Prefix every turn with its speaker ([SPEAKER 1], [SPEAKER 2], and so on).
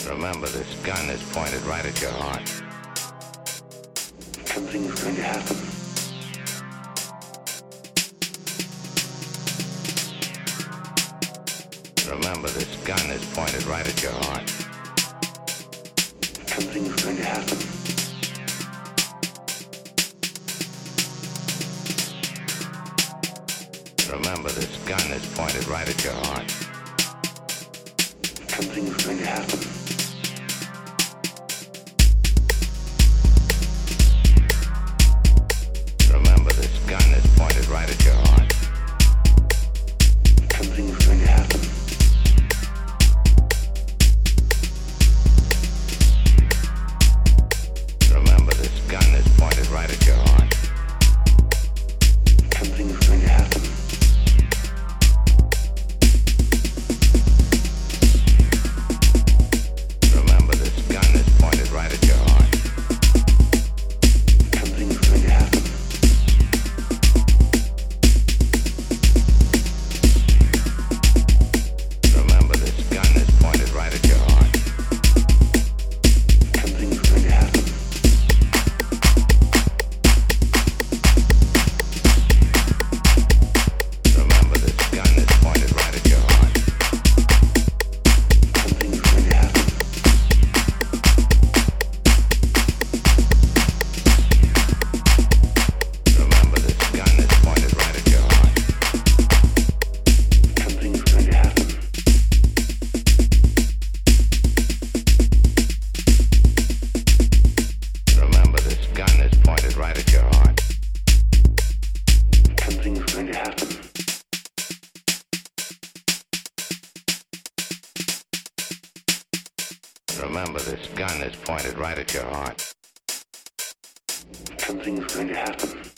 [SPEAKER 1] Remember, this gun is pointed right at your heart.
[SPEAKER 2] Something is going to happen.
[SPEAKER 1] Remember, this gun is pointed right at your heart.
[SPEAKER 2] Something is going to happen.
[SPEAKER 1] Remember, this gun is pointed right at your heart.
[SPEAKER 2] Something is going to happen.
[SPEAKER 1] Remember, this gun is pointed right at your heart.
[SPEAKER 2] Something is going to happen.
[SPEAKER 1] Remember, this gun is pointed right at your heart.
[SPEAKER 2] Something is going to happen.
[SPEAKER 1] Remember, this gun is pointed right at your heart.
[SPEAKER 2] Something is going to happen.
[SPEAKER 1] Remember, this gun is pointed right at your heart.
[SPEAKER 2] Something is going to happen.
[SPEAKER 1] Remember, this gun is pointed right at your heart.
[SPEAKER 2] Something is going to happen.
[SPEAKER 1] Remember, this gun is pointed right at your heart.
[SPEAKER 2] Something is going to happen.
[SPEAKER 1] Remember, this gun is pointed right at your heart.
[SPEAKER 2] Something is going to happen.
[SPEAKER 1] Remember, this gun is pointed right at your heart.
[SPEAKER 2] Something is going to happen.